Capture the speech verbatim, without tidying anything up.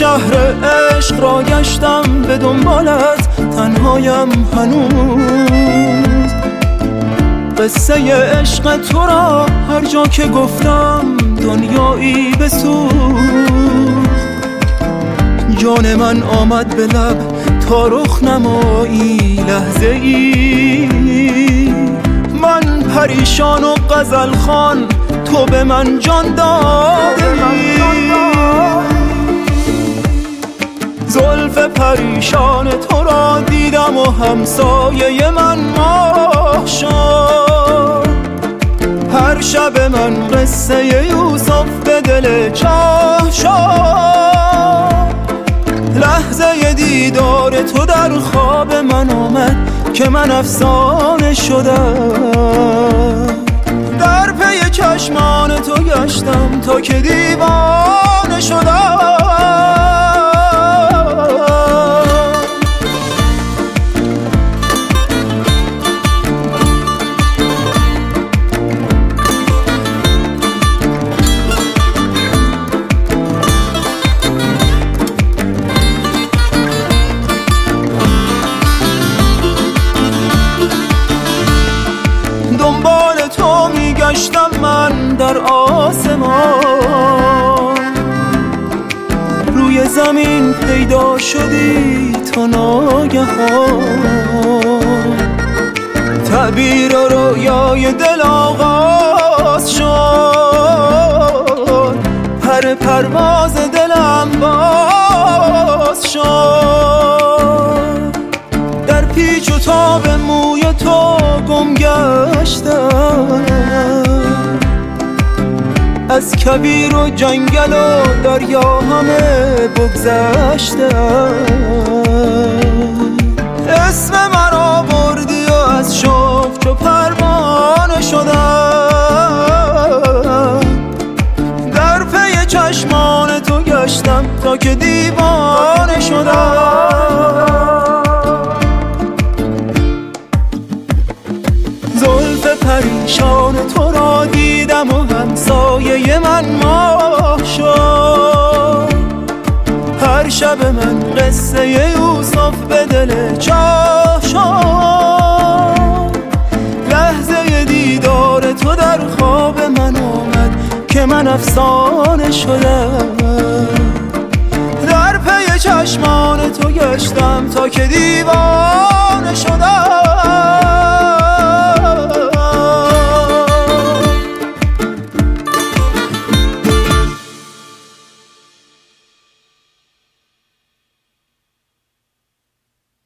شهر عشق را گشتم به دنبالت، تنهایم هنوز. قصه عشق تو را هر جا که گفتم دنیایی بسوز. جان من آمد به لب تا رخ نمایی لحظه ای، من پریشان و غزل خوان، تو به من جان دادی. زلف پریشان تو را دیدم و همسایه من ماه شد. هر شب من قصه یوسف به دل چاه شد. لحظه دیدار تو در خواب من آمد که من افسانه شدم. در پی چشمان تو گشتم تا که دیوانه شدم. دنبال تو میگشتم من در آسمان، روی زمین پیدا شدی تو ناگهان. تعبیر و رویای دل آغاز شد، پر پرواز دلم باز شد. در پیچ و تاب موی تو گم گشتم، از کویر و جنگل و دریا همه بگذشتم. اسم مرا بردی و از شوق چو پروانه شدم. در پی چشمان تو گشتم تا که دیوانه شدم. زلف پریشان تو را دیدم و همسایه من ماه شد. هر شب من قصه یوسف به دل چاه شد. لحظه دیدار تو در خواب من آمد که من افسانه شدم. در پی چشمان تو گشتم تا که دیوار